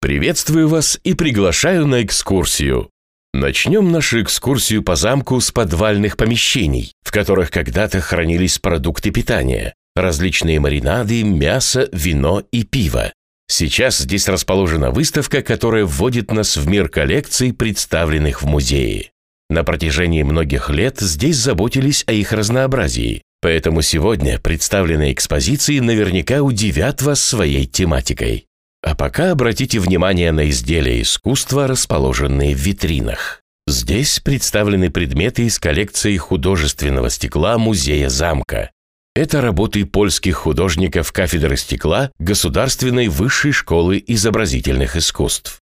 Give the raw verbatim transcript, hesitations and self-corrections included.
Приветствую вас и приглашаю на экскурсию. Начнем нашу экскурсию по замку с подвальных помещений, в которых когда-то хранились продукты питания, различные маринады, мясо, вино и пиво. Сейчас здесь расположена выставка, которая вводит нас в мир коллекций, представленных в музее. На протяжении многих лет здесь заботились о их разнообразии, поэтому сегодня представленные экспозиции наверняка удивят вас своей тематикой. А пока обратите внимание на изделия искусства, расположенные в витринах. Здесь представлены предметы из коллекции художественного стекла музея замка. Это работы польских художников кафедры стекла Государственной высшей школы изобразительных искусств.